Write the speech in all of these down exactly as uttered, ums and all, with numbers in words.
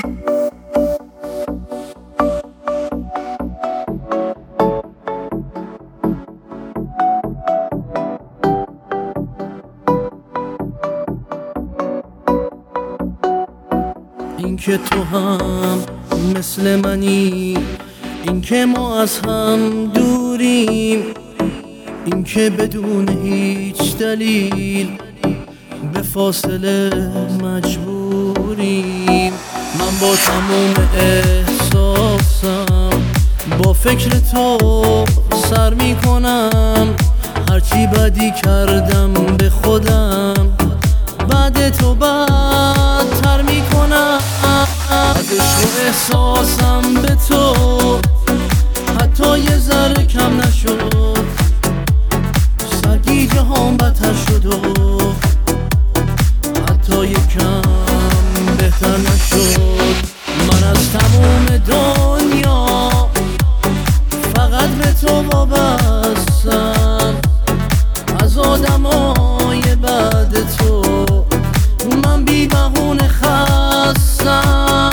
این که تو هم مثل منی، این که ما از هم دوریم، این که بدون هیچ دلیل به فاصله مجبوریم. من با تموم احساسم با فکر تو سر میکنم، هرچی بدی کردم به خودم بعد تو بدتر میکنم. از عشق و احساسم به تو حتی یه ذره کم نشد، سرگیجه هم بدتر شد و حتی یکم بهتر نشد. من از تموم دنیا فقط به تو وابستم، از آدمای بعد تو من بی بهونه خستم.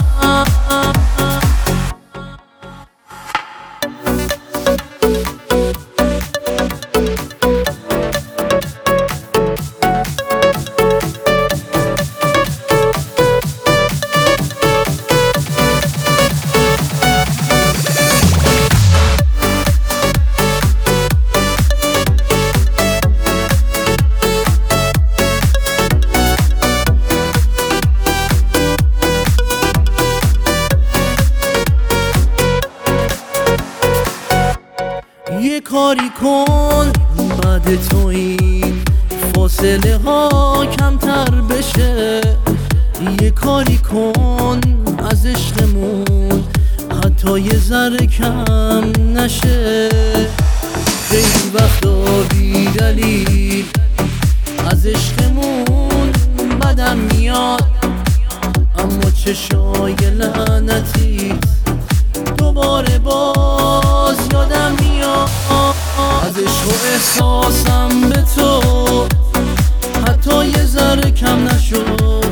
یه کاری کن بعد تو این فاصله ها کمتر بشه، یه کاری کن از عشقمون حتی یه ذره کم نشه. خیلی وقتا بی دلیل از عشقمون بدم میاد، اما چشای لعنتی دوباره باز یادم میاد. از عشق و احساسم به تو حتی یه ذره کم نشد،